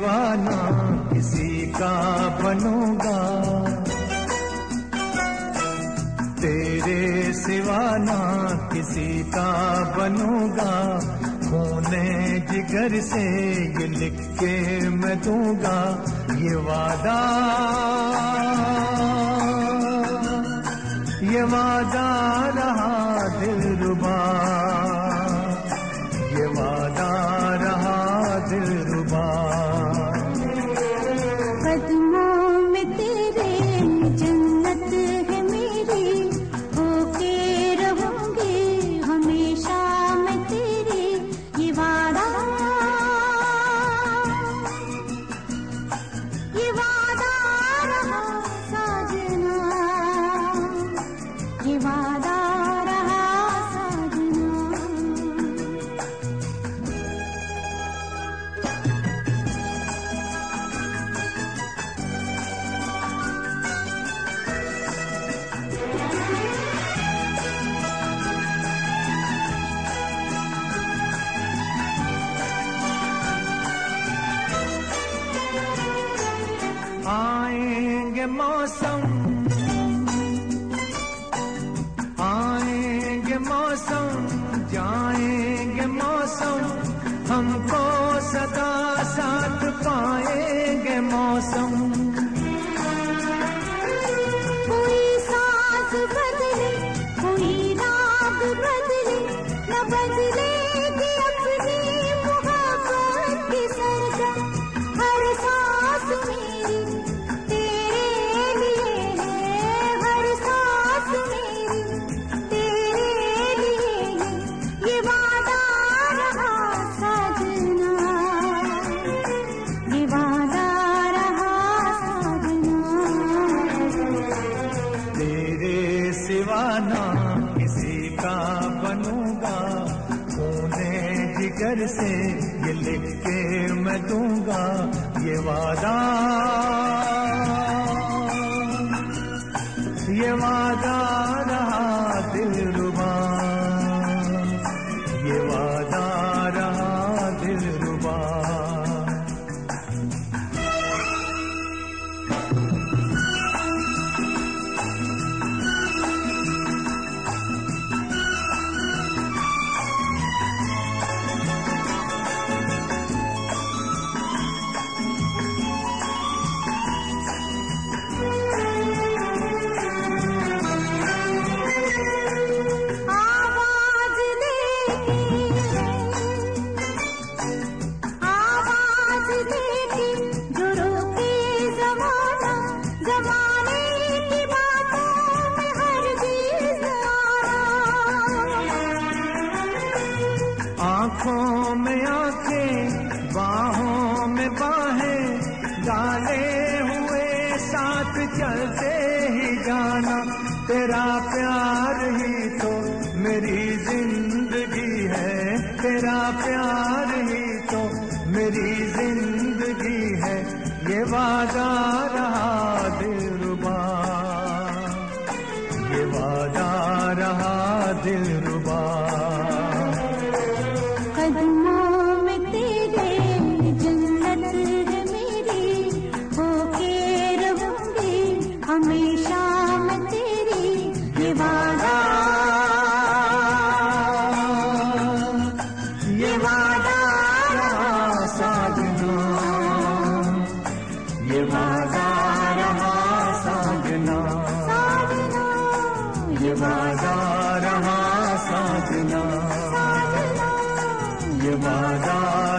सिवा ना किसी का बनूंगा, तेरे सिवा ना किसी का बनूंगा, खूने जिगर से ये लिख के मैं दूंगा ये वादा रहा दिलरुबा, ये वादा रहा दिलरुबा। कदमों में तेरे जन्नत है मेरी, होके रहूंगी हमेशा मैं तेरी, ये वादा रहा साजना, ये वादा रहा साजना। आएंगे मौसम, आएंगे मौसम, जाएंगे मौसम, हमको सदा साथ पाएंगे मौसम। कोई सांस बदले, कोई राग बदले, न बदलेगी अपनी मोहब्बत की सरगम। हर सांस मेरी तेरे लिए है, हर सांस मेरी तेरे लिए है, ये वादा रहा साजना, ये वादा रहा साजना। तेरे सिवा ना किसी का बनूंगा, खूने जिगर से ये लिख के मैं दूंगा ये वादा रहा दिलरुबा, ये वादा रहा दिलरुबा। आवाज लेके जो रोके ज़माना, ज़माने की बातों में हरगिज़ आना। आँखों में आँखें, बाहों में बाहें, डाले हुए साथ चलते ही जाना, तेरा प्यार ही तो मेरी जिंदगी है, तेरा प्यार ही तो मेरी जिंदगी है, ये वादा रहा दिलरुबा, ये वादा रहा दिलरुबा। कदमों में तेरे जन्नत है मेरी, होके रहूंगी हमेशा मैं तेरी, ये वादा रहा साजना, ये वादा रहा साजना, साजना, ये वादा रहा साजना, साजना। ये वादा